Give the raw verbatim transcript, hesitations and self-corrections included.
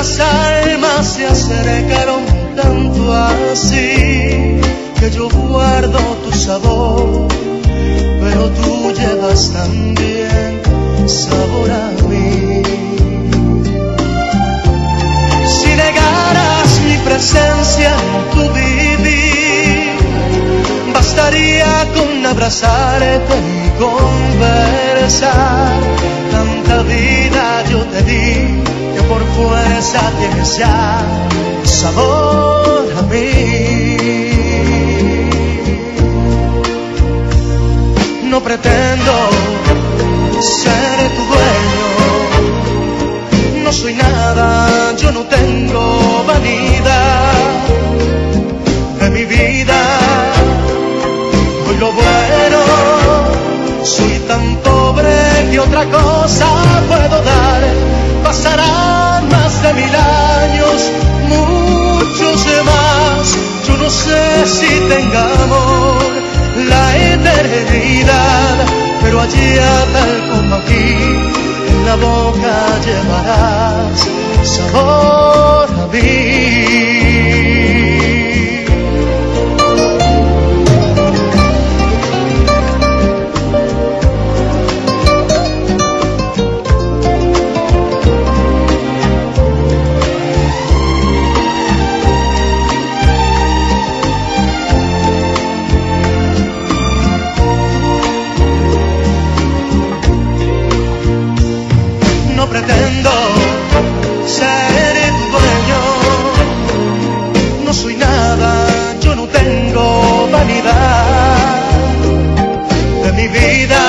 las almas se acercaron tanto así que yo guardo tu sabor, pero tú llevas también sabor a mí. Si negaras mi presencia en tu vivir, bastaría con abrazarte y conversar. Tanta vida yo te di que por fuerza tienes ya sabor a mí. No pretendo ser tu dueño, no soy nada, yo no tengo vanidad de mi vida. Doy lo bueno, soy tan pobre que otra cosa puedo dar. Pasarán más de mil años, muchos más. Yo no sé si tengamos la eternidad, pero allá tal como aquí, en la boca llevarás sabor a mí. No pretendo ser tu dueño, no soy nada, yo no tengo vanidad de mi vida.